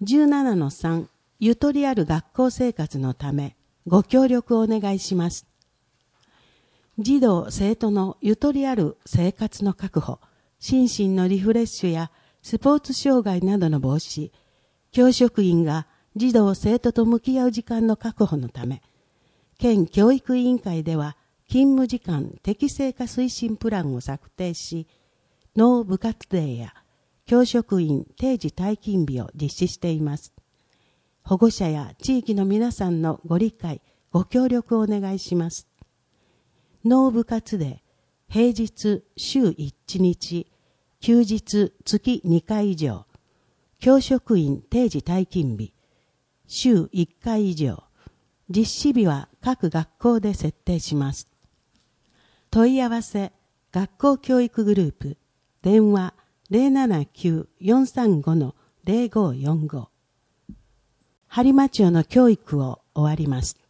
17-3 ゆとりある学校生活のためご協力をお願いします。児童生徒のゆとりある生活の確保、心身のリフレッシュやスポーツ障害などの防止、教職員が児童生徒と向き合う時間の確保のため、県教育委員会では勤務時間適正化推進プランを策定し、ノー部活デーや教職員定時退勤日を実施しています。保護者や地域の皆さんのご理解、ご協力をお願いします。ノー部活デー、平日週1日、休日月2回以上、教職員定時退勤日、週1回以上、実施日は各学校で設定します。問い合わせ、学校教育グループ、電話 079-435-0545。播磨町の教育を終わります。